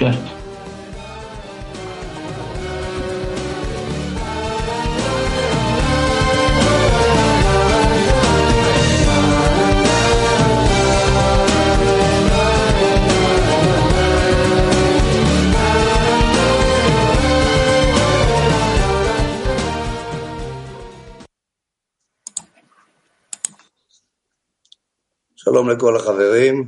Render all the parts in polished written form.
64. שלום לכל החברים.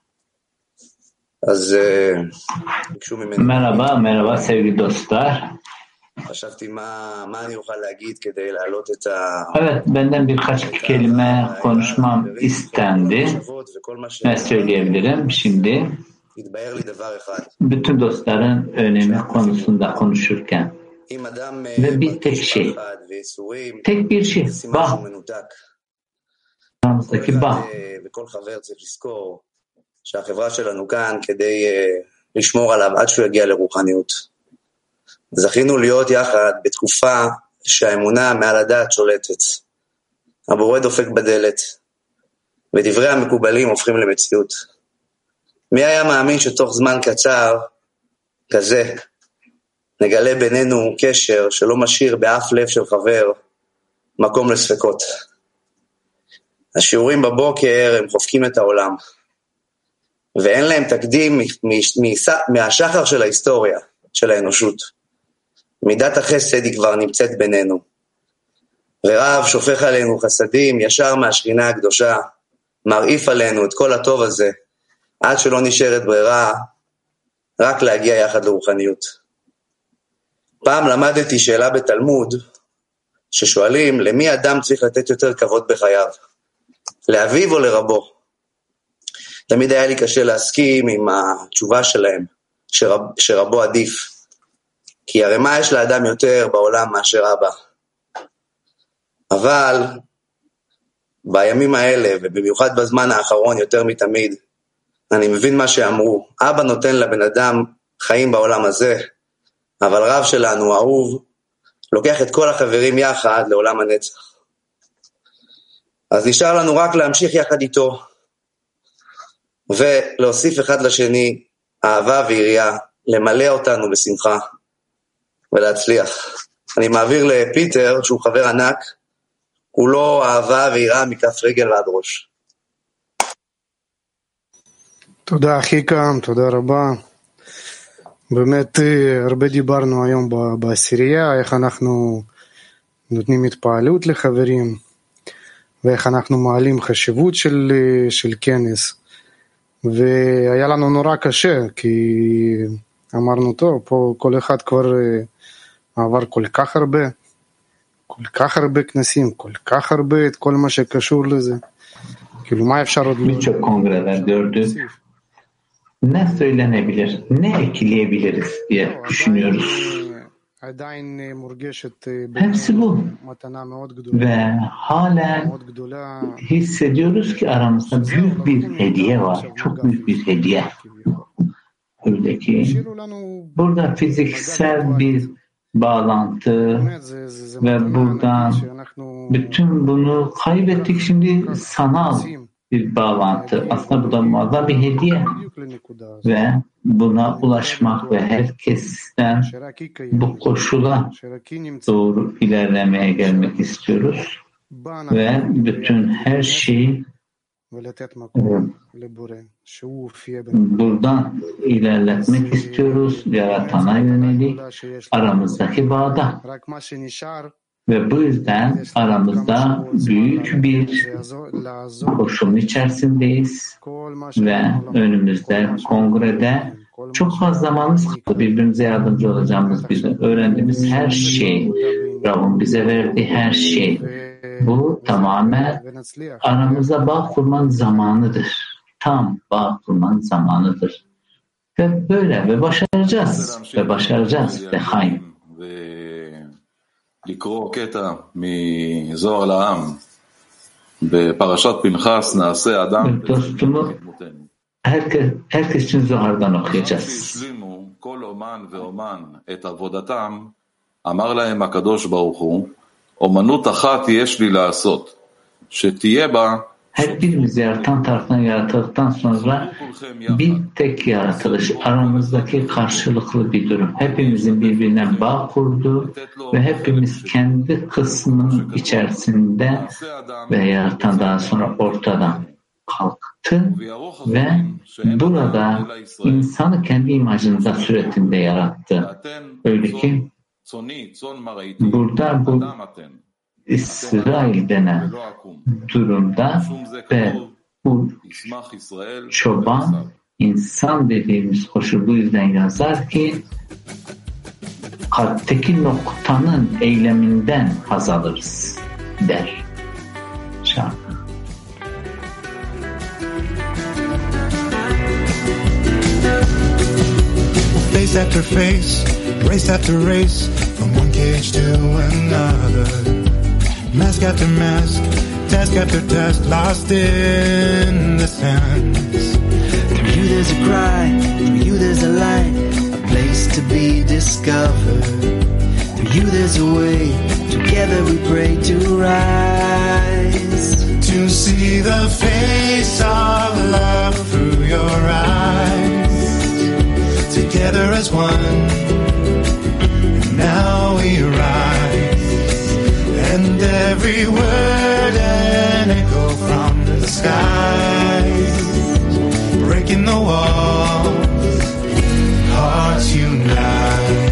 אז ביקשו ממני. Merhaba sevgili dostlar. חשבתי מה אני אוכל להגיד כדי להעלות את Evet, benden birkaç kelime konuşmam istendi. Ne söyleyebilirim şimdi? התבהר לי דבר אחד. Bütün dostların önemi konusunda konuşurken. אם אדם Ve bir tek şey. פחד וייסורים, Tek bir şey. סימן Bağ. שהוא מנותק. Aramızdaki bağ. וכל חבר צריך לזכור שהחברה שלנו כאן כדי לשמור עליו עד שהוא יגיע לרוחניות. זכינו להיות יחד בתקופה שהאמונה מעל הדעת שולטת. הבורא דופק בדלת, ודברי המקובלים הופכים למציאות. מי היה מאמין שתוך זמן קצר כזה נגלה בינינו קשר שלא משאיר באף לב של חבר מקום לספקות. השיעורים בבוקר הם חופקים את העולם, ואין להם תקדים מהשחר של ההיסטוריה, של האנושות. מידת החסד היא כבר נמצאת בינינו, ורב שופך עלינו חסדים ישר מהשכינה הקדושה, מרעיף עלינו את כל הטוב הזה, עד שלא נשארת ברירה, רק להגיע יחד לרוחניות. פעם למדתי שאלה בתלמוד, ששואלים למי אדם צריך לתת יותר כבוד בחייו, לאביו או לרבו. תמיד היה לי קשה להסכים עם התשובה שלהם, שרבו עדיף, כי הרי מה יש לאדם יותר בעולם מאשר אבא. אבל בימים האלה, ובמיוחד בזמן האחרון יותר מתמיד, אני מבין מה שאמרו, אבא נותן לבן אדם חיים בעולם הזה, אבל רב שלנו, אהוב, לוקח את כל החברים יחד לעולם הנצח. אז נשאר לנו רק להמשיך יחד איתו, ולהוסיף אחד לשני אהבה ויריעה, למלא אותנו בשמחה, ולהצליח. אני מעביר לפיטר, שהוא חבר ענק, כולו אהבה ויראה מכף רגל ועד ראש. תודה אחיקם, תודה רבה. באמת הרבה דיברנו היום בעשירייה, איך אנחנו נותנים התפעלות לחברים, ואיך אנחנו מעלים חשיבות של כנס. והיה לנו נורא קשה, כי אמרנו טוב, פה כל אחד כבר עבר כל כך הרבה כנסים, כל כך הרבה את כל מה שקשור לזה. כאילו מה אפשר עוד Birçok kongreler gördük. Ne söylenebilir, ne ekleyebiliriz diye düşünüyoruz. Hepsi bu. Ve halen hissediyoruz ki aramızda büyük bir hediye var. Çok büyük bir hediye. Öyle ki burada fiziksel bir bağlantı ve buradan bütün bunu kaybettik, şimdi sanal bir bağlantı. Aslında bu da muazzam bir hediye ve buna ulaşmak ve herkesten bu koşula doğru ilerlemeye gelmek istiyoruz ve bütün her şeyi buradan ilerletmek istiyoruz, yaratana yönelik aramızdaki bağda. Ve bu yüzden aramızda büyük bir koşulun içerisindeyiz ve önümüzde kongrede çok fazla zamanımız kaldı. Birbirimize yardımcı olacağımız, bizim öğrendiğimiz her şey, Rabbim bize verdiği her şey. Bu tamamen aramızda bağ kurmanın zamanıdır. Tam bağ kurmanın zamanıdır. Ve böyle ve başaracağız. Ve başaracağız. Ve hayır. לקרוא קטע מזוהר לעם בפרשת פנחס נעשה אדם herkes için Zohar'dan okuyacağız. השלימו כל אומן ואומן את עבודתם, אמר להם הקדוש ברוך הוא, אומנות אחת יש לי לעשות, שתהיה בה Her birimiz yaratan tarafından yaratıldıktan sonra bir tek yaratılış, aramızdaki karşılıklı bir durum. Hepimizin birbirine bağ kurduğu ve hepimiz kendi kısmının içerisinde ve yaratan daha sonra ortadan kalktı ve burada insanı kendi imajında, suretinde yarattı. Öyle ki burada bu İsrail denen durumda ve bu çoban insan dediğimiz koşul bu yüzden yazar ki kalpteki noktanın eyleminden haz alırız der şarkı. Face after face, race after race, from one cage to another. Mask after mask, task after task, lost in the sands. Through you there's a cry, through you there's a light, a place to be discovered. Through you there's a way, together we pray to rise. To see the face of love through your eyes. Together as one, and now we rise. And every word an echo from the skies, breaking the walls, hearts unite.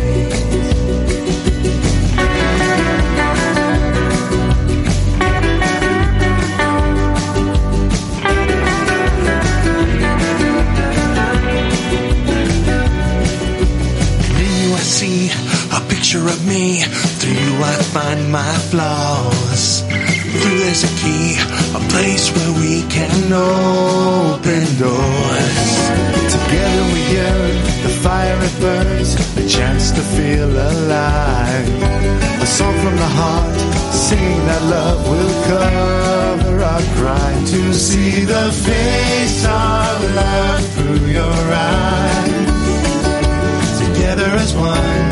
In you I see a picture of me. Through you I find my flaws. Through there's a key, a place where we can open doors. Together we yearn, the fire it burns, a chance to feel alive. A song from the heart, singing that love will cover our crime. To see the face of love through your eyes. Together as one,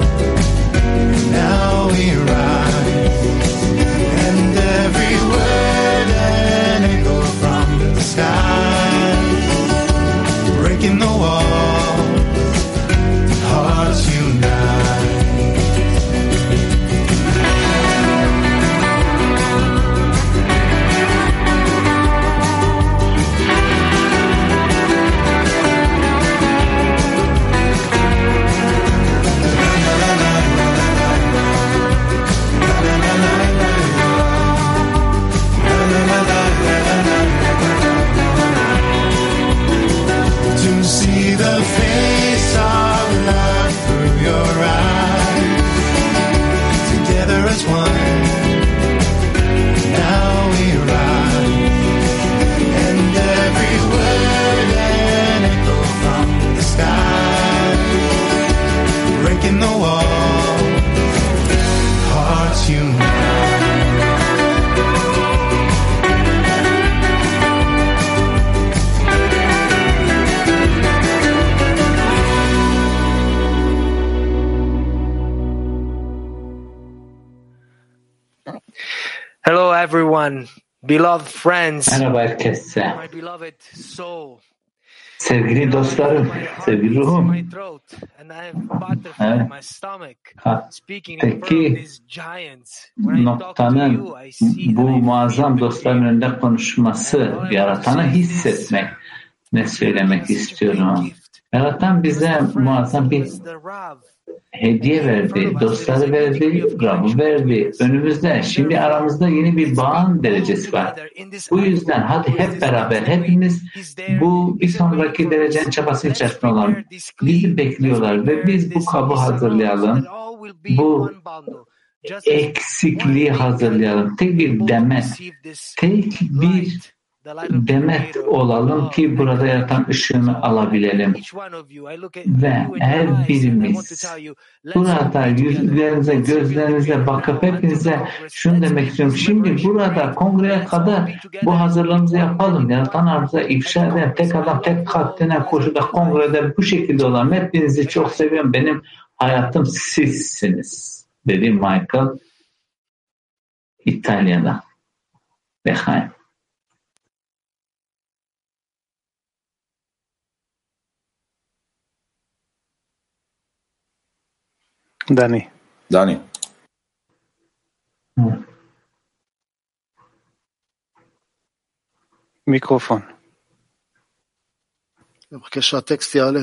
now we rise, and every word an echo from the sky, breaking the walls, hearts unite. Hello everyone, beloved friends. Merhaba herkese. My beloved soul. Sevgili dostlarım, sevgili ruhum. My throat and I have butterfly in my stomach. Speaking in front of these giants. When I talk to you, I see bu muazzam dostların önünde konuşması, yaratanı hissetmek, ne söylemek istiyorum. Yaratan bize muazzam bir hediye verdi, dostları verdi, Rab'ı verdi. Önümüzde, şimdi aramızda yeni bir bağın derecesi var. Bu yüzden hadi hep beraber, hepimiz bu bir sonraki derecenin çabası içerisinde olalım. Bizi bekliyorlar ve biz bu kabı hazırlayalım. Bu eksikliği hazırlayalım. Tek bir demet olalım ki burada yaratan ışığını alabilelim. Ve her birimiz burada yüzlerinize, gözlerinize bakıp hepinize şunu demek istiyorum. Şimdi burada kongreye kadar bu hazırlığımızı yapalım. Yaratan aramıza ifşa edelim. Tek adam, tek katline koşuda kongrede bu şekilde olalım. Hepinizi çok seviyorum. Benim hayatım sizsiniz. Dedi Michael İtalya'da. Behaim. Dani. מיקרופון. אני מבקש שהטקסט יעלה.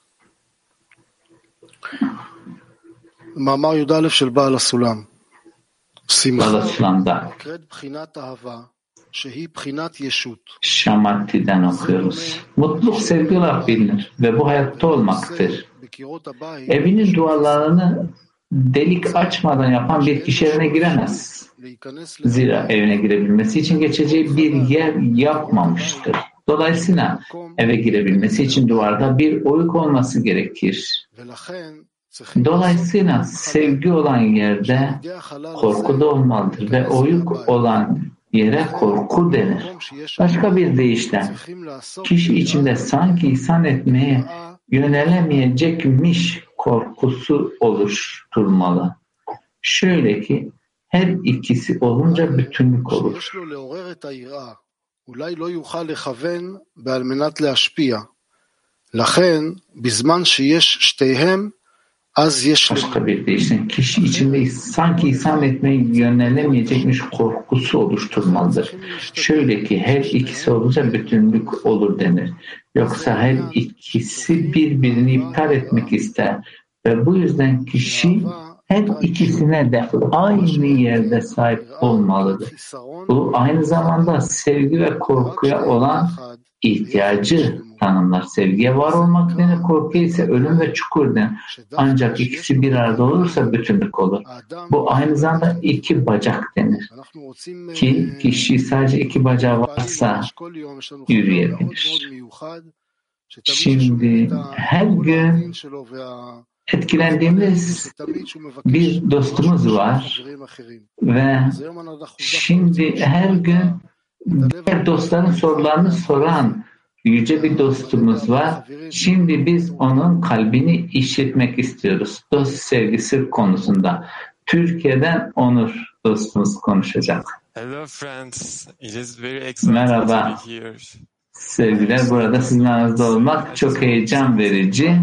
מאמר י"א של בעל הסולם. שמחה נקראת בחינת אהבה, שהיא bחינת yeshut. Şamatti'den okuyoruz. Mutluluk sevgi olarak bilinir ve bu hayatta olmaktır. Evinin duvarlarını delik açmadan yapan bir kişi evine giremez. Zira evine girebilmesi için geçeceği bir yer yapmamıştır. Dolayısıyla eve girebilmesi için duvarda bir oyuk olması gerekir. Dolayısıyla sevgi olan yerde korku da olmalıdır ve oyuk olan yere korku denir. Başka bir deyişle kişi içinde sanki ihsan etmeye yönelemeyecekmiş korkusu oluşturmalı. Şöyle ki her ikisi olunca bütünlük olur. Başka bir deyişle kişi içinde sanki ihsan etmeye yönelemeyecekmiş korkusu oluşturmalıdır. Şöyle ki her ikisi olunca bütünlük olur denir. Yoksa her ikisi birbirini iptal etmek ister ve bu yüzden kişi her ikisine de aynı yerde sahip olmalıdır. Bu aynı zamanda sevgi ve korkuya olan ihtiyacı tanımlar. Sevgiye var olmak denir, korkuya ise ölüm ve çukur denir. Ancak ikisi bir arada olursa bütünlük olur. Bu aynı zamanda iki bacak denir. Ki kişi sadece iki bacağı varsa yürüyebilir. Şimdi her gün etkilendiğimiz bir dostumuz var ve şimdi her gün diğer dostların sorularını soran yüce bir dostumuz var. Şimdi biz onun kalbini işitmek istiyoruz. Dost sevgisi konusunda. Türkiye'den Onur dostumuz konuşacak. Merhaba. Sevgiler, burada sizin aranızda olmak çok heyecan verici.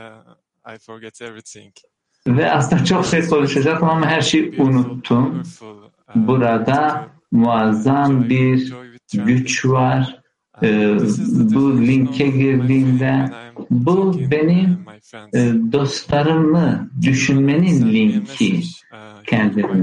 Ve aslında çok şey konuşacaktım ama her şeyi unuttum. Burada muazzam bir güç var. Bu linke girdiğimde bu benim dostlarımı düşünmenin linki kendimi.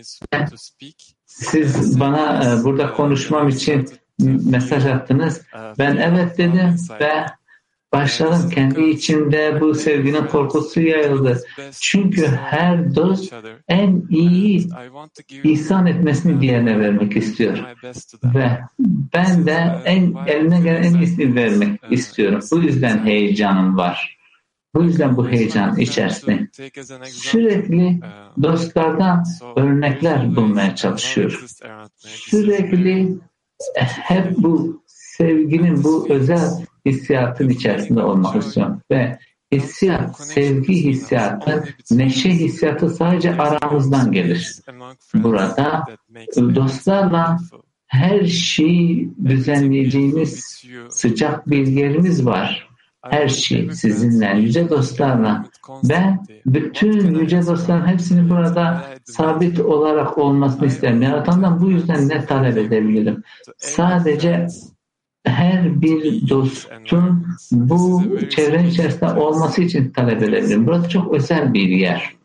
Siz bana burada konuşmam için mesaj attınız. Ben evet dedim ve başladım. Kendi içimde bu sevginin korkusu yayıldı. Çünkü her dost en iyi ihsan etmesini diğerine vermek istiyor. Ve ben de elimden gelen en iyisini vermek istiyorum. Bu yüzden heyecanım var. Bu yüzden bu heyecan içerisinde sürekli dostlardan örnekler bulmaya çalışıyorum. Sürekli hep bu sevginin, bu özel hissiyatın içerisinde olmak istiyorum. Ve hissiyat, sevgi hissiyatı, neşe hissiyatı sadece aramızdan gelir. Burada dostlarla her şeyi düzenleyeceğimiz sıcak bir yerimiz var. Her şey sizinle, yüce dostlarla. Ben bütün yüce dostların hepsini burada sabit olarak olmasını isterim. Yaratandan bu yüzden ne talep edebilirim? Sadece her bir dostun bu çevrenin içerisinde olması için talep edebilirim. Burası çok özel bir yer.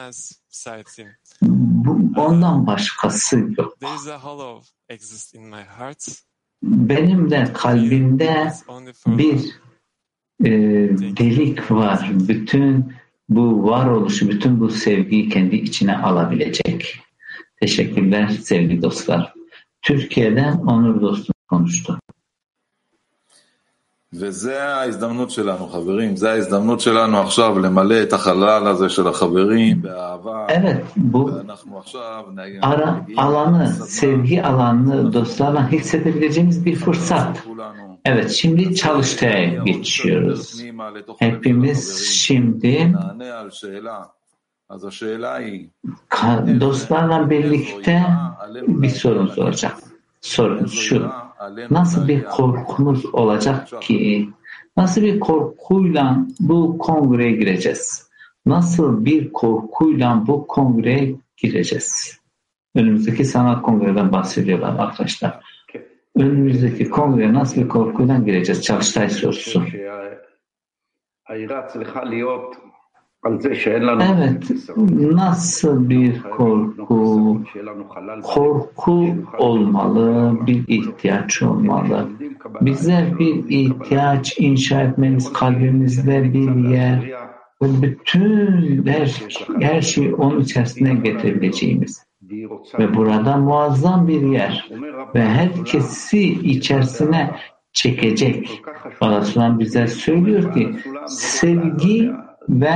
Ondan başkası yok. Benim de kalbimde bir delik var. Bütün bu varoluşu, bütün bu sevgiyi kendi içine alabilecek. Teşekkürler sevgili dostlar. Türkiye'den Onur dostum konuştu. וזה ההזדמנות שלנו, חברים. זה ההזדמנות שלנו עכשיו למלא את החלל הזה של החברים באהבה. Evet, bu alanı, sevgi alanını dostlarla hissedebileceğimiz bir fırsat. Evet, şimdi çalıştaya geçiyoruz. Hepimiz şimdi dostlarla birlikte bir sorun soracak. Sorun şu: nasıl bir korkumuz olacak ki? Nasıl bir korkuyla bu kongreye gireceğiz? nasıl bir korkuyla bu kongreye gireceğiz? Önümüzdeki sanat kongreden bahsediyorlar arkadaşlar. Önümüzdeki kongreye nasıl bir korkuyla gireceğiz? Çalıştay sorusu. Evet, nasıl bir korku? Korku olmalı, bir ihtiyaç olmalı. Bize bir ihtiyaç inşa etmemiz, kalbimizde bir yer ve bütün her şeyi onun içerisine getirebileceğimiz. Ve burada muazzam bir yer ve herkesi içerisine çekecek. Resulullah bize söylüyor ki sevgi ve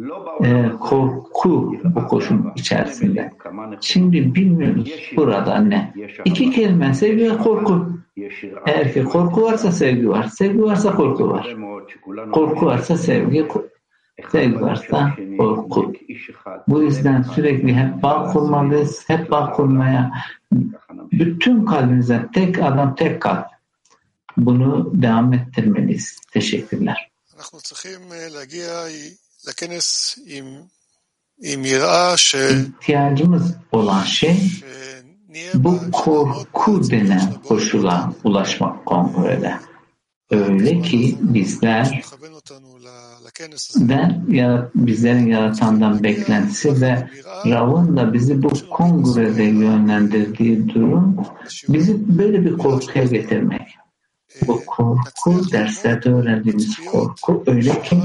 korku bu koşun içerisinde. Şimdi bilmiyoruz burada ne? İki kelime sevgi ve korku. Eğer ki korku varsa sevgi var. Sevgi varsa korku var. Korku varsa sevgi varsa korku. Bu yüzden sürekli hep bağ kurmalıyız. Hep bağ kurmaya bütün kalbimize tek adam tek kalp. Bunu devam ettirmeliyiz. Teşekkürler. İhtiyacımız olan şey bu korku denen koşula ulaşmak kongrede. Öyle ki bizlerin yaratandan beklentisi ve Rav'ın da bizi bu kongrede yönlendirdiği durum bizi böyle bir korkuya getirmek. Bu korku derslerde öğrendiğimiz korku öyle ki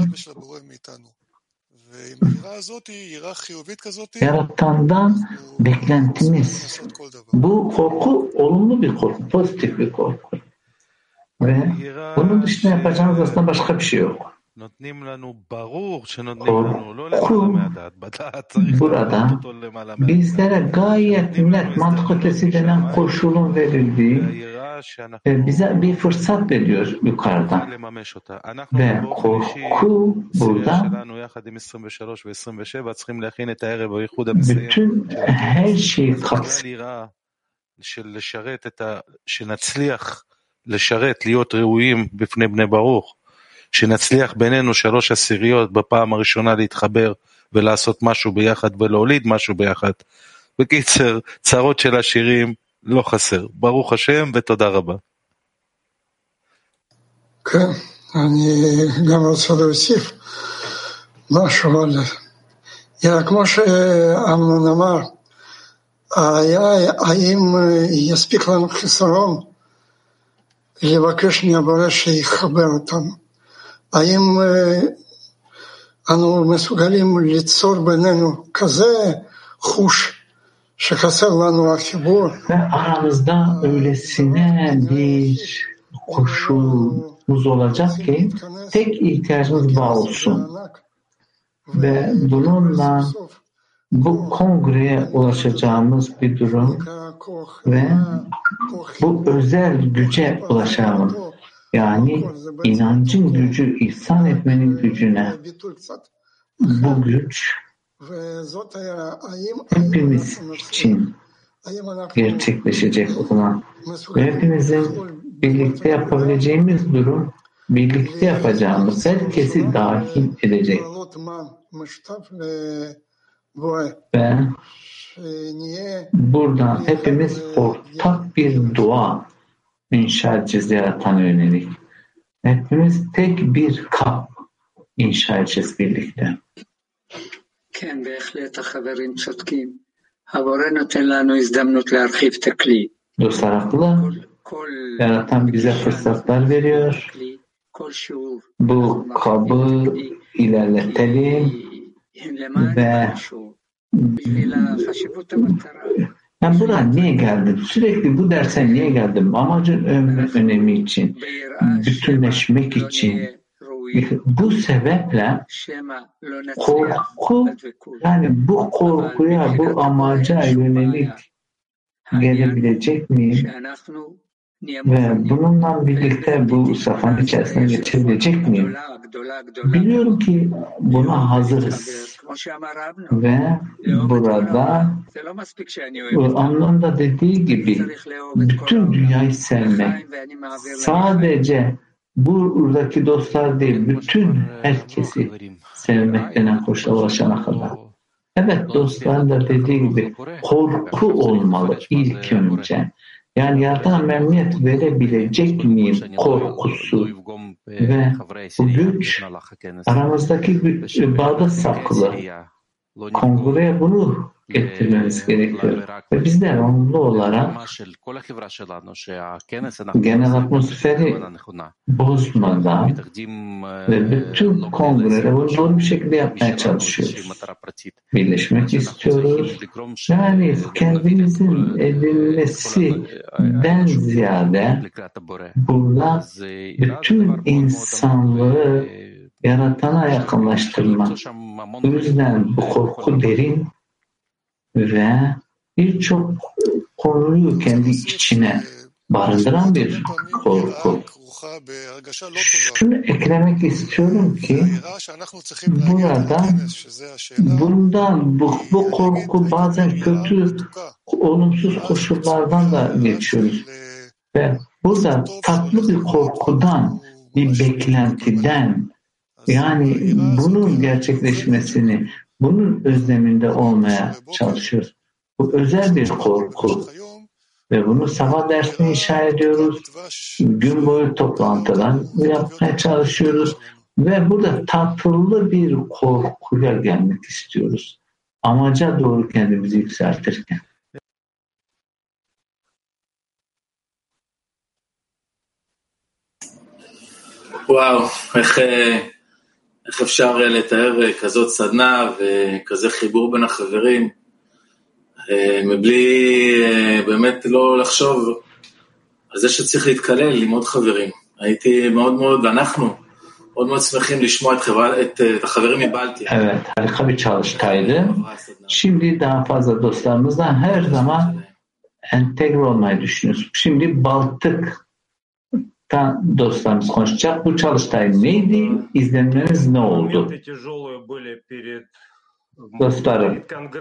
yaratandan beklentimiz bu korku olumlu bir korku, pozitif bir korku. Ve bunun dışında yapacağımız aslında başka bir şey yok. Korku burada bizlere gayet net mantık ötesi denen koşulun verildiği bize bir fırsat veriyor yukarıdan. Ve korku burada bütün her şeyi kapsıyor. לשרת, להיות ראויים בפני בני ברוך, שנצליח בינינו 3/10 בפעם הראשונה להתחבר ולעשות משהו ביחד ולהוליד משהו ביחד. בקיצר, צרות של השירים לא חסר. ברוך השם ותודה רבה. כן, אני גם רוצה להוסיף משהו על זה. כמו שאמנון אמר, האם יספיק לנו חיסרון לבקש מהבורא שיחבר אותנו. האם אנו מסוגלים ליצור בינינו כזה חוש שחסר לנו החיבור? Ve aramızda öylesine bir koşulumuz olacak ki tek ihtiyacımız bağ olsun. Ve bununla bu kongreye ulaşacağımız bir durum ve bu özel güce ulaşalım. Yani inancın gücü, ihsan etmenin gücüne. Bu güç hepimiz için gerçekleşecek olan ve hepimizin birlikte yapabileceğimiz durum, birlikte yapacağımız herkesi dahil edecek. Ve buradan hepimiz ortak bir dua inşa edeceğiz yaratana yönelik. Hepimiz tek bir kap inşa edeceğiz birlikte. כן, בהחלט החברים צודקים. הבורא נותן לנו הזדמנות להרחיב את הכלי. Dostlar haklı. Yaratan bize fırsatlar veriyor. Bu kabı ilerletelim ve ben buraya niye geldim? Sürekli bu derse niye geldim? Amacın önemi için, bütünleşmek için. Bu sebeple korku, yani bu korkuya, bu amaca yönelik gelebilecek miyim? Ve bununla birlikte bu safhanın içerisine geçebilecek miyim? Biliyorum ki buna hazırız. Ve burada anlamda dediği gibi bütün dünyayı sevmek sadece buradaki dostlar değil, bütün herkesi sevmekten hoşa ulaşana kadar. Evet, dostların da dediği gibi korku olmalı ilk önce. Yani Yaratan'a memnuniyet verebilecek miyim korkusu ve bu güç aramızdaki bağda saklı. Kongreye bunu getirmemiz gerekiyor. Ve biz de onlu olarak genel atmosferi bozmadan ve bütün kongrede bunu doğru bir şekilde yapmaya çalışıyoruz. Birleşmek istiyoruz. Yani kendimizin edilmesinden ziyade burada bütün insanlığı Yaratan'a yakınlaştırmak. O yüzden bu korku derin ve birçok konuyu kendi içine barındıran bir korku. Şunu eklemek istiyorum ki bu korku bazen kötü, olumsuz koşullardan da geçiyoruz. Ve burada tatlı bir korkudan, bir beklentiden, yani bunun gerçekleşmesini, bunun özleminde olmaya çalışıyoruz. Bu özel bir korku. Ve bunu sabah dersine inşa ediyoruz. Gün boyu toplantıdan yapmaya çalışıyoruz. Ve burada tatlı bir korkuya gelmek istiyoruz. Amaca doğru kendimizi yükseltirken. וואו, איך אפשר לתאר כזאת סדנה וכזה חיבור בין החברים מבלי באמת לא לחשוב על זה שצריך להתקלל עם עוד חברים. הייתי מאוד מאוד, ואנחנו מאוד מאוד שמחים לשמוע את החברים מבלטיה. Evet, harika bir çalıştaydı. Şimdi daha fazla dostlarımızla her zaman entegre olmayı düşünüyoruz. Şimdi Baltık'tan dostlarımız konuşacak. Bu çalıştay neydi? İzlenmeniz ne oldu? Dostlarım.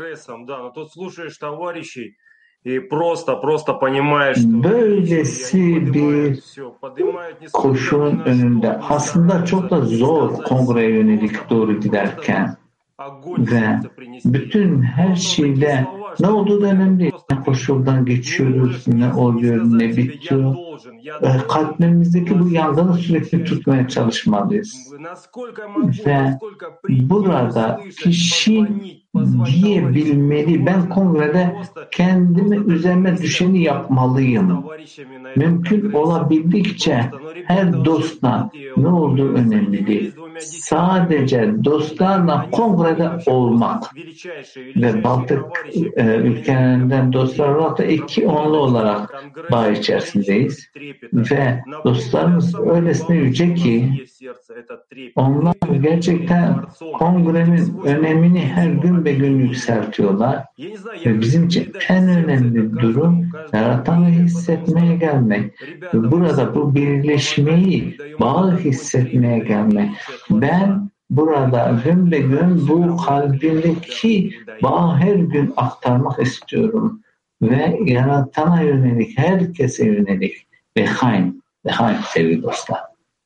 Böylesi bir koşulun önünde aslında çok da zor kongreye yönelik doğru giderken ve bütün her şeyde ne olduğu da önemli. Ne koşuldan geçiyoruz, ne oluyor, ne bitiyor. Kalbimizdeki bu yangını sürekli tutmaya çalışmalıyız. Ve burada kişi diyebilmeli, ben kongrede kendime üzerime düşeni yapmalıyım. Mümkün olabildikçe her dostla ne olduğu önemli değil. Sadece dostlarla kongrede olmak ve Baltık ülkelerinden dostlar olarak da 2 onlu olarak bağ içerisindeyiz. Ve dostlarımız öylesine yüce ki onlar gerçekten kongrenin önemini her gün ve gün yükseltiyorlar. Ve bizim için en önemli durum Yaratan'ı hissetmeye gelmek. Ve burada bu birleşmeyi, bağı hissetmeye gelmek. Ben burada gün be gün bu kalbimdeki bağı her gün aktarmak istiyorum. Ve Yaratan'a yönelik, herkese yönelik. Lehaim sevgili dostlar.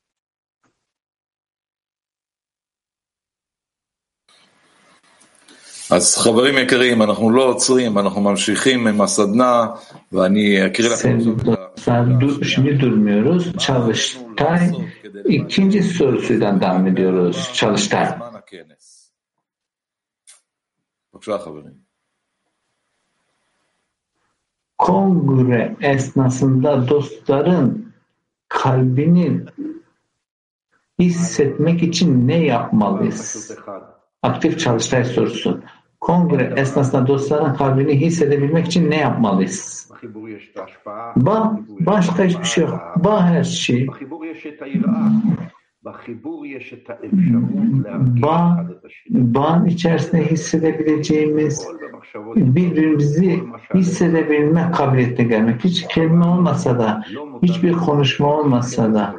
אז חברים יקרים, אנחנו לא עוצרים, אנחנו ממשיכים עם הסדנה, ואני אקריא לכם... Şimdi durmuyoruz. Çalıştay ikinci sorusuyla devam ediyoruz. Çalıştay. Kongre esnasında dostların kalbini hissetmek için ne yapmalıyız? Aktif çalıştay sorusu. Kongre esnasında dostların kalbini hissedebilmek için ne yapmalıyız? Başka hiçbir şey yok. Her şey. Bağın içerisinde hissedebileceğimiz, birbirimizi hissedebilme kabiliyetine gelmek. Hiç kelime olmasa da, hiçbir konuşma olmasa da,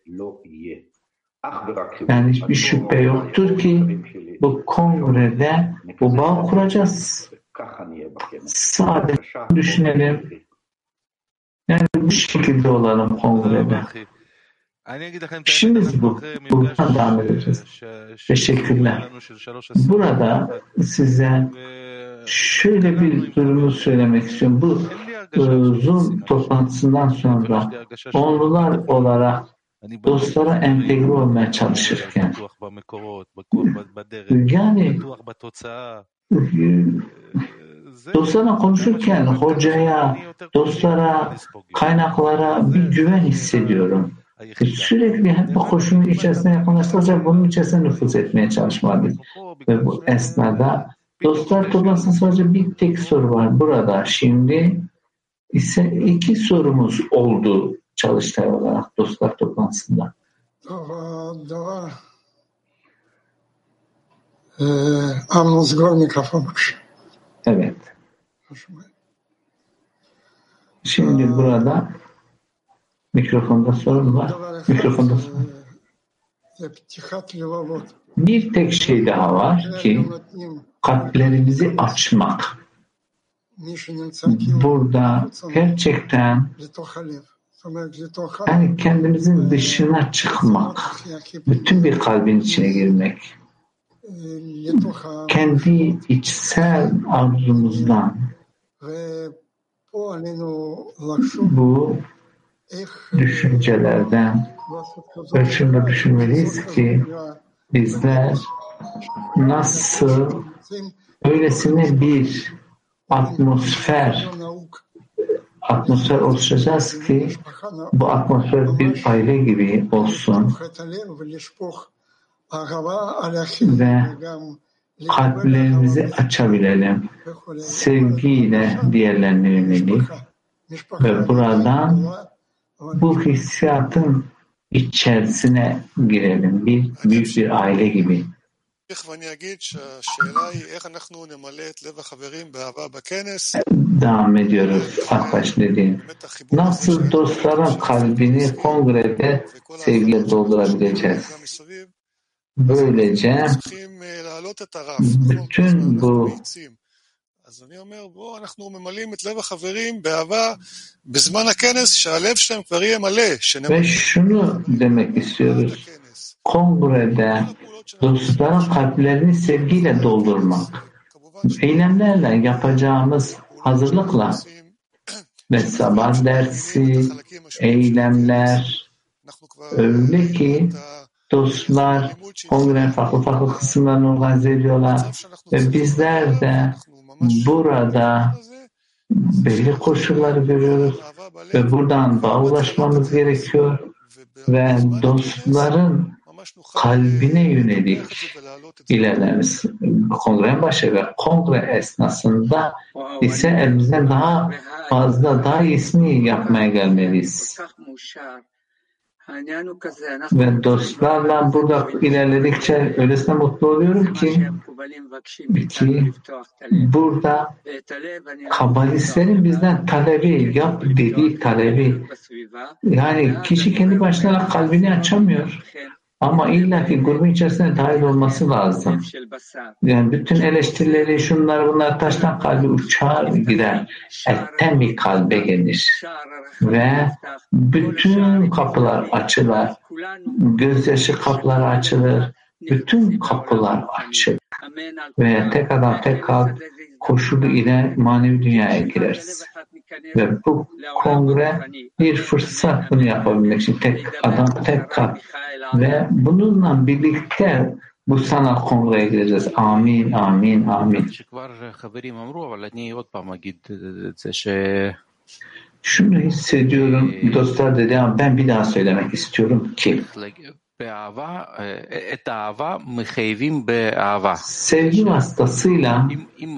yani hiçbir şüphe yoktur ki bu kongrede bu bağ kuracağız. Sadece düşünelim. Yani bu şekilde olalım kongrede. İşimiz bu. Buradan devam edeceğiz. Teşekkürler. Burada size şöyle bir durumu söylemek istiyorum. Bu Zoom toplantısından sonra onlular olarak dostlara entegre olmaya çalışırken yani dostlarla konuşurken hocaya, dostlara, kaynaklara bir güven hissediyorum. Sürekli hep bu koşunun içerisine yakınlaştıracak, bunun içerisine nüfuz etmeye çalışmalıyız. Ve bu esnada dostlar toplantısında sadece bir tek soru var. Burada şimdi ise 2 sorumuz oldu Çalıştay olarak dostlar toplantısında. Evet. Şimdi burada mikrofonda sorun var. Mikrofonda sorun. Bir tek şey daha var ki kalplerimizi açmak. Burada gerçekten yani kendimizin dışına çıkmak, bütün bir kalbin içine girmek, kendi içsel arzumuzdan bu düşüncelerden ölçümle düşünmeliyiz ki bizler nasıl öylesine bir atmosfer oluşacağız ki bu atmosfer bir aile gibi olsun ve kalplerimizi açabilelim. Sevgiyle diğerlerine yönelik ve buradan bu hissiyatın içerisine girelim. Büyük bir aile gibi. Devam ediyoruz arkadaş dediğim. Nasıl dostların kalbini kongrede sevgiyle doldurabileceğiz? Böylece bütün bu ve şunu demek istiyoruz. Kongrede dostların kalplerini sevgiyle doldurmak. Eylemlerle yapacağımız hazırlıkla ve sabah dersi, eylemler öyle ki dostlar kongrenin farklı kısımlarını organize ediyorlar ve bizler de burada belli koşulları görüyoruz ve buradan bağa ulaşmamız gerekiyor ve dostların kalbine yönelik ilerlememiz kongrenin başı ve kongre esnasında ise elimizden daha fazla, daha iyisini yapmaya gelmeliyiz. Ve dostlarla burada ilerledikçe öylesine mutlu oluyorum ki burada kabalistlerin bizden talebi, yap dediği talebi, yani kişi kendi başına kalbini açamıyor. Ama illaki grubun içerisine dahil olması lazım. Yani bütün eleştirileri, şunlar bunlar taştan kalbi uçar gider. Etten bir kalbe gelir. Ve bütün kapılar açılır. Gözyaşı kapıları açılır. Bütün kapılar açılır. Ve tek adam tek kalp koşulu ile manevi dünyaya gireriz. Ve bu kongre bir fırsat bunu yapabilmek için tek adam tek kalp. Ve bununla birlikte bu sanat kongreye gireceğiz. Amin, amin, amin. Şunu hissediyorum dostlar dedi ama ben bir daha söylemek istiyorum ki sevgi vasıtasıyla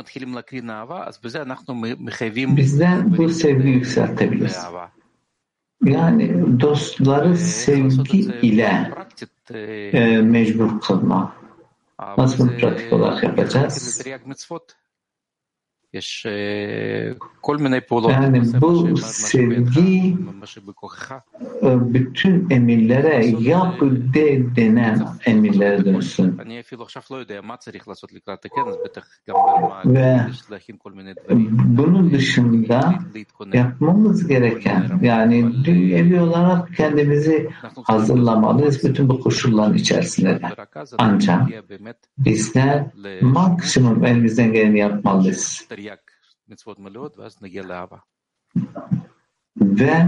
bizden bu sevgi yükseltebiliriz. Yani dostları sevgi ile mecbur kılma. Nasıl bunu pratik olarak yapacağız? Yani bu sevgi bütün emirlere yap de denen emirlere dönsün. Ve bunun dışında yapmamız gereken, yani dünyevi olarak kendimizi hazırlamalıyız bütün bu koşulların içerisinde de. Ancak bizler maksimum elimizden geleni yapmalıyız. Ve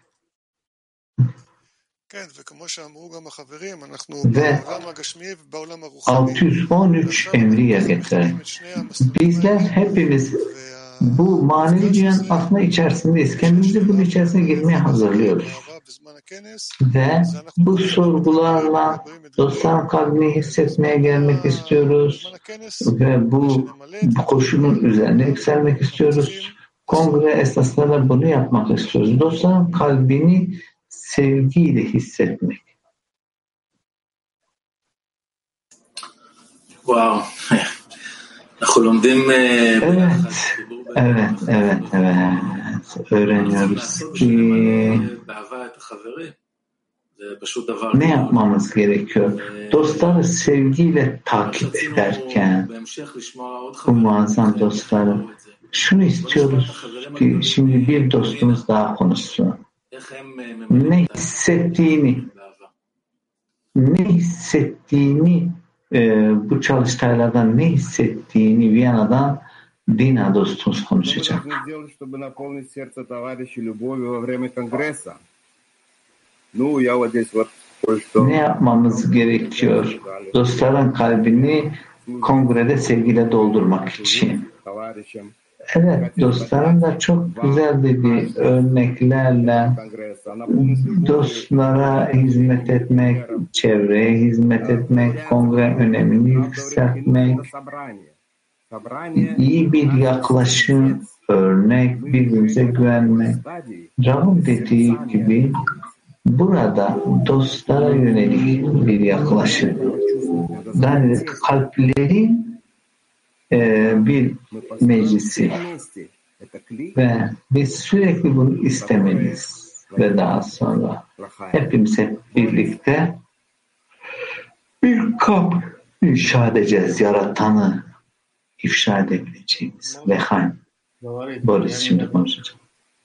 613 emri yer getirelim. Bizler hepimiz bu manevi dünyanın aslında içerisindeyiz. Kendimizi bunun içerisine girmeye hazırlıyoruz. Ve bu sorgularla dostların kalbini hissetmeye gelmek istiyoruz. Ve bu koşulun üzerine yükselmek istiyoruz. Kongre esasında da bunu yapmak istiyoruz. Dostların kalbini sevgiyle hissetmek. Wow. Evet. Öğreniyoruz ki ne yapmamız gerekiyor? Dostları sevgiyle takip ederken bu muazzam dostları şunu istiyoruz ki şimdi bir dostumuz daha konuşsun. Ne hissettiğini bu çalıştaylardan ne hissettiğini Viyana'dan Dina dostumuz konuşacak. Ne yapmamız gerekiyor? Dostların kalbini kongrede sevgiyle doldurmak için. Evet, dostlarım da çok güzel dediği örneklerle dostlara hizmet etmek, çevreye hizmet etmek, kongre önemini yükseltmek, iyi bir yaklaşım, örnek, birbirimize güvenmek. Rav'ın dediği gibi burada dostlara yönelik bir yaklaşım. Yani kalplerin bir meclisi ve biz sürekli bunu istemeliyiz ve daha sonra hepimiz hep birlikte bir kamp inşa edeceğiz, yaratanı ifşa edebileceğimiz. Lehaim. Boris şimdi konuşacak.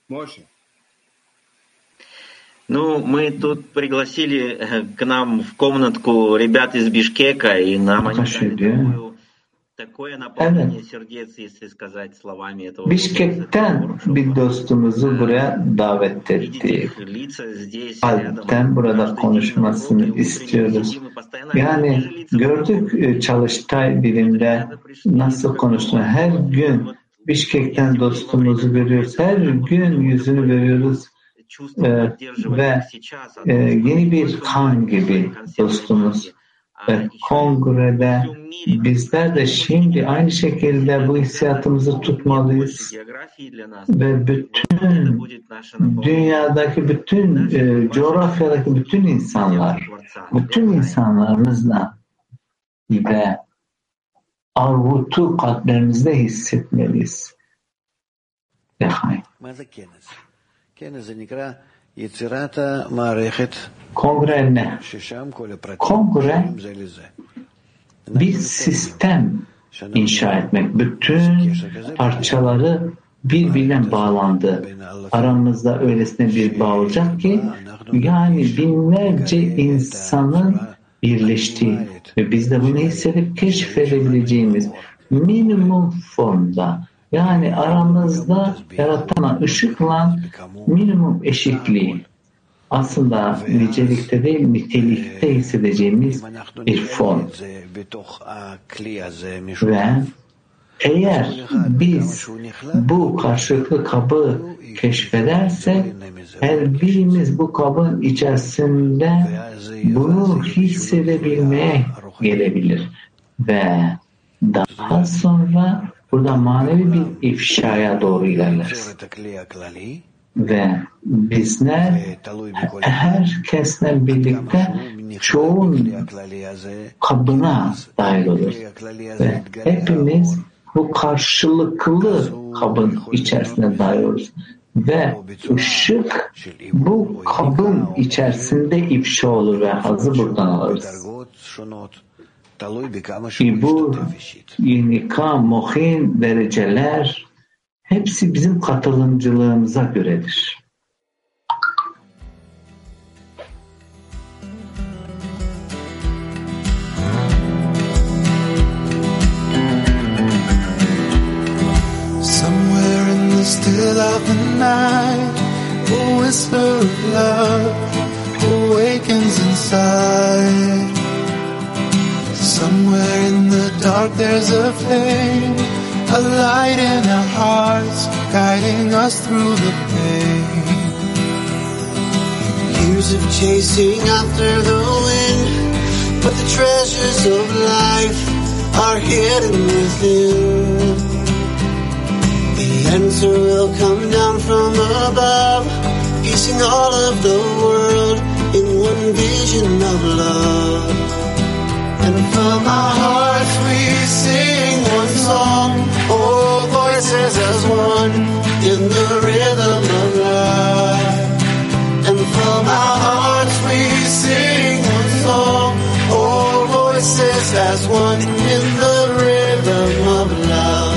Ну, мы тут пригласили к нам в комнатку ребят из Бишкека, и нам они дали такое наполнение сердец, если сказать словами этого. Bişkek'ten bir dostumuzu buraya davet ettik. Alp'ten burada konuşmasını istiyoruz. Yani gördük Çalıştay dilinde nasıl konuştuğunu. Her gün Bişkek'ten dostumuzu görüyoruz. Her gün yüzünü görüyoruz. Ve yeni bir kan gibi dostumuz. Ve kongrede bizler de şimdi aynı şekilde bu hissiyatımızı tutmalıyız. Ve bütün dünyadaki bütün coğrafyadaki bütün insanlarımızla ve arvutu kalplerimizde hissetmeliyiz. Lehaim. Kongre ne? Kongre bir sistem inşa etmek. Bütün parçaları birbirine bağlandı. Aramızda öylesine bir bağ olacak ki yani binlerce insanın birleştiği ve biz de bunu hissedip keşfedebileceğimiz minimum formda, yani aramızda yaratana ışıkla minimum eşitliği, aslında nicelikte değil nitelikte hissedeceğimiz bir form. Ve eğer biz bu karşılıklı kabı keşfedersek, her birimiz bu kabın içerisinde bunu hissedebilmeye gelebilir. Ve daha sonra burada manevi bir ifşaya doğru ilerleriz. Ve bizler herkesle birlikte çoğun kabına dahil oluruz. Ve hepimiz bu karşılıklı kabın içerisine dalıyoruz. Ve ışık bu kabın içerisinde ifşa olur ve hazı buradan alırız. İbur, inika, mohin, dereceler hepsi bizim katılımcılığımıza göredir. Somewhere in the still of the night, a whisper of love awakens inside. Somewhere in the dark there's a flame, a light in our hearts, guiding us through the pain. Years of chasing after the wind, but the treasures of life are hidden within. The answer will come down from above, piecing all of the world in one vision of love. And from our hearts we sing one song, all voices as one in the rhythm of love. And from our hearts we sing one song, all voices as one in the rhythm of love.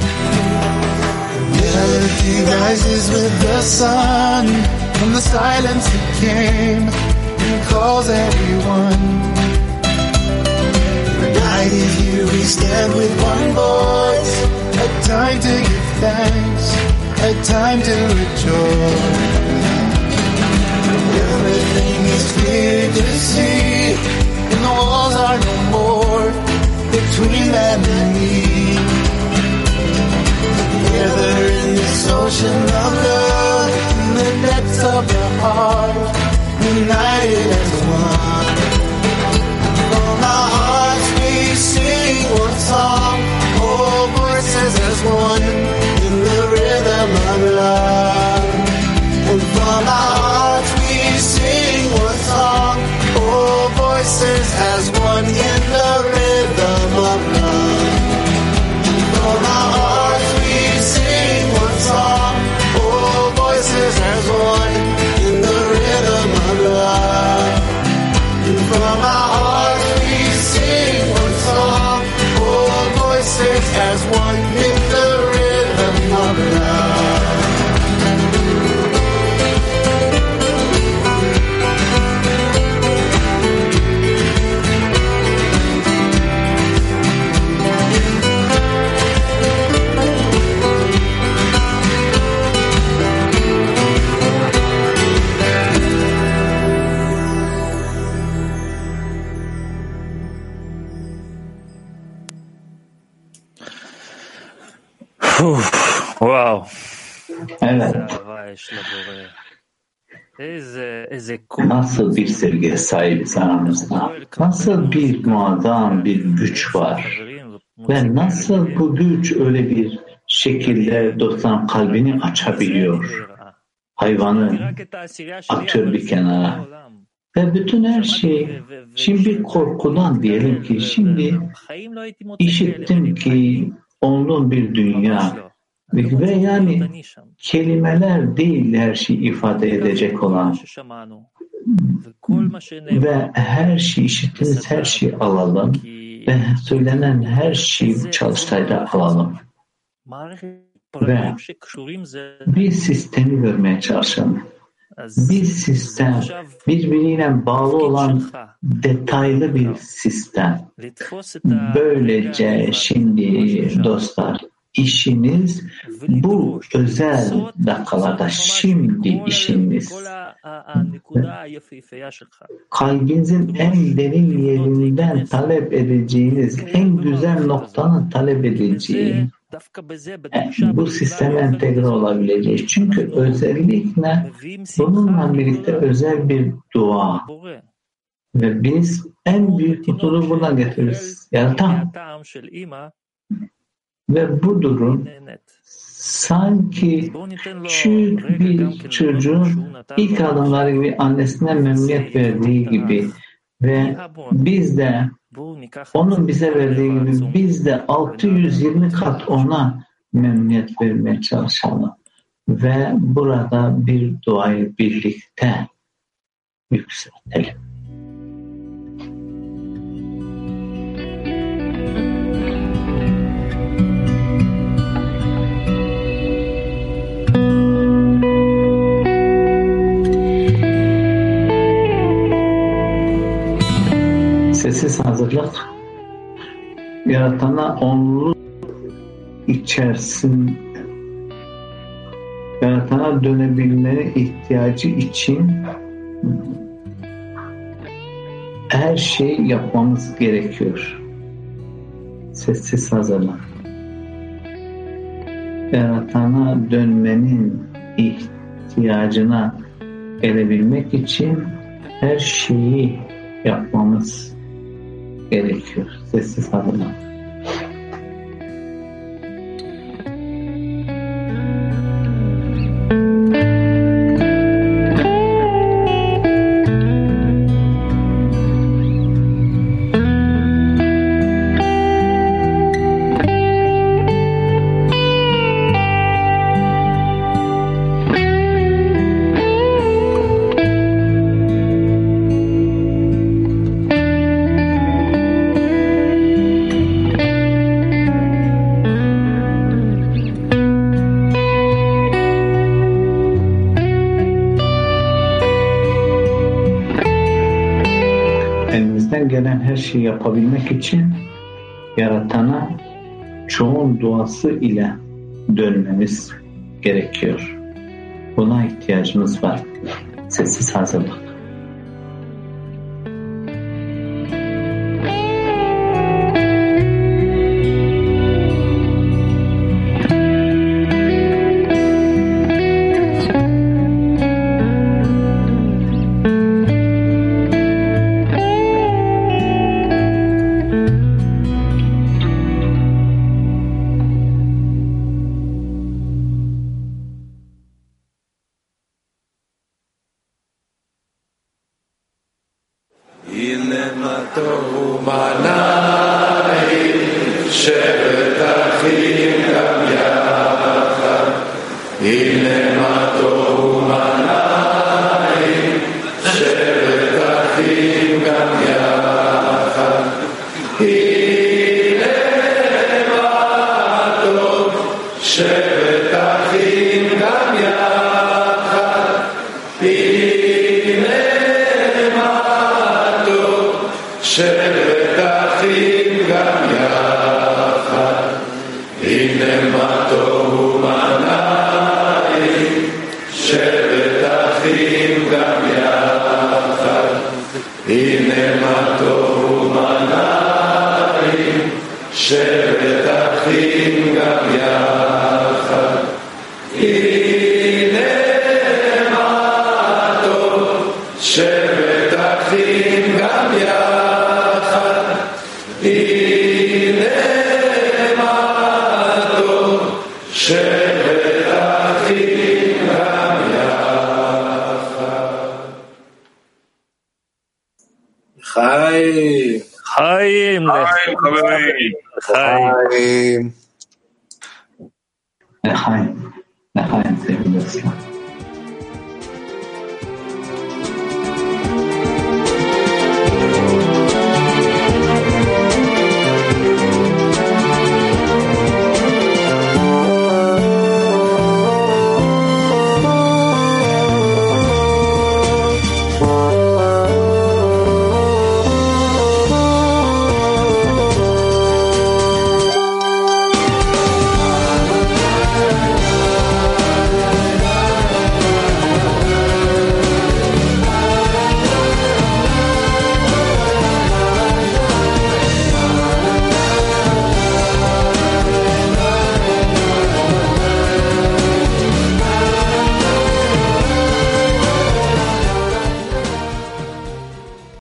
Melody rises with the sun, from the silence it came and calls everyone. Night is here, we stand with one voice, a time to give thanks, a time to rejoice. Everything is clear to see, and the walls are no more between them and me. Together in this ocean of love, in the depths of the heart, united as one. From our hearts we sing one song, all voices as one in the rhythm of love. And from our hearts we sing one song, all voices as one in the rhythm of love. And from our hearts we sing one song, all voices as one in the rhythm of love. And from our hearts we sing one song, all voices as one in the rhythm of love. וואו. Nasıl bir sevgiye sahibiz aramızda? Nasıl bir muazzam bir güç var? Ve nasıl bu güç öyle bir şekilde dostların kalbini açabiliyor? Hayvanı atıyor bir kenara. Ve bütün her şey, şimdi bir korkudan diyelim ki, şimdi işittim ki onun bir dünya ve yani kelimeler değil her şeyi ifade edecek olan ve her şeyi işittiğimiz her şeyi alalım ve söylenen her şeyi çalıştayda alalım ve bir sistemi görmeye çalışalım. Bir sistem, birbiriyle bağlı olan detaylı bir sistem. Böylece şimdi dostlar, işiniz bu özel dakikalarda, şimdi işiniz kalbinizin en derin yerinden talep edeceğiniz, en güzel noktanın talep edeceği bu sisteme entegre olabileceğiz. Çünkü özellikle bununla birlikte özel bir dua ve biz en büyük mutluluğu buradan getiririz. Yaratan. Ve bu durum sanki küçük bir çocuğun ilk adımları gibi annesine memnuniyet verdiği gibi ve biz de onun bize verdiği gibi biz de 620 kat ona memnuniyet vermeye çalışalım. Ve burada bir duayı birlikte yükseltelim. Sessiz hazırlık, yaratana onluk içerisinde yaratana dönebilmeye ihtiyacı için her şeyi yapmamız gerekiyor. Sessiz hazırlık. Yaratana dönmenin ihtiyacına gelebilmek için her şeyi yapmamız gerekiyor. Sessiz hazırlık. Gelen her şeyi yapabilmek için yaratana çoğun duası ile dönmemiz gerekiyor. Buna ihtiyacımız var. Sessiz hazırlık. חיים. לחיים, לחיים,